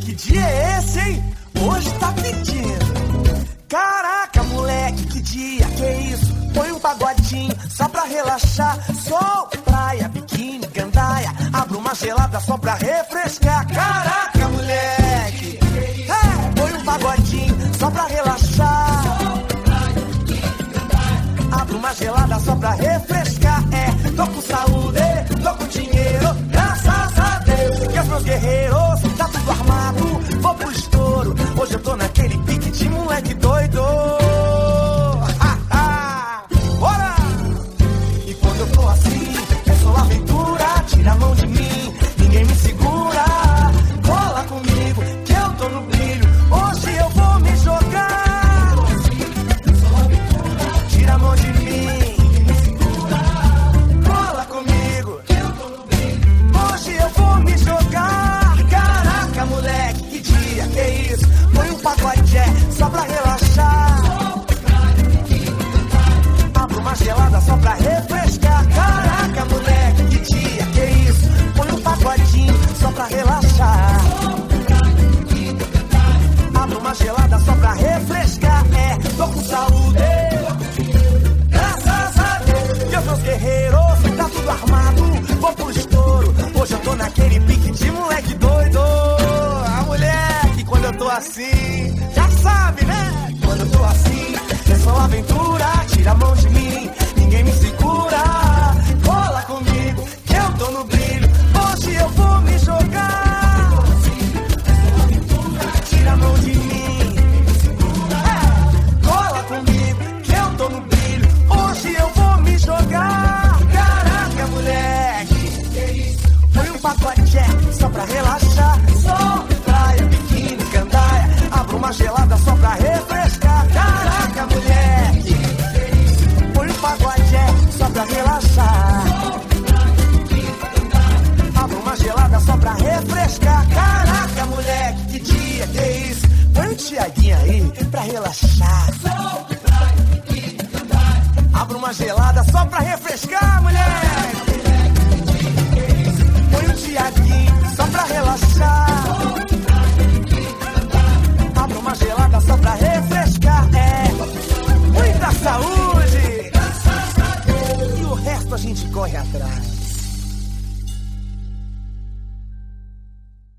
que dia é esse, hein? Hoje tá pedindo. Caraca, moleque, que dia, que isso? Põe um pagodinho só pra relaxar. Sol, praia, biquíni, gandaia. Abra uma gelada só pra refrescar. Caraca, moleque, põe um pagodinho só pra relaxar. Abra uma gelada só pra refrescar. Tô com saúde, tô com dinheiro, graças a Deus. Que os meus guerreiros, tá tudo armado, vou pro estouro. Hoje eu tô naquele pique de moleque doido. Bora! E quando eu tô assim, é só aventura. Tira a mão de mim, ninguém me segura. Cola comigo, que eu tô no brilho. Hoje eu vou me jogar. Tira a mão de mim, ninguém me segura. Cola comigo, que eu tô no brilho. Hoje eu vou me jogar. Caraca, moleque, que dia, que isso? Põe um pagodé só pra relaxar. Abra uma gelada só pra refrescar. Caraca, moleque, que dia, que isso? Põe um pagodinho só pra relaxar. Abra uma gelada só pra refrescar. Tô com saúde, graças a Deus. Que os meus guerreiros, tá tudo armado, vou pro estouro. Hoje eu tô naquele pique de moleque doido. A moleque, quando eu tô assim, já sabe, né? Quando eu tô assim, é só aventura. Tira a mão de mim, ninguém me segura. Cola comigo, que eu tô no brilho. Hoje eu vou me jogar. Tira a mão de mim, ninguém me segura. Cola comigo, que eu tô no brilho. Hoje eu vou me jogar. Caraca, moleque, põe um pagodé só pra relaxar. Sol, praia, biquíni, gandaia. Abra uma gelada só pra refrescar. Caraca, moleque, põe um pagodé só pra relaxar. Abra uma gelada só pra refrescar. Caraca, moleque, que dia, que isso? Põe um Tiaguinho aí pra relaxar. Abra uma gelada só pra refrescar, mulher.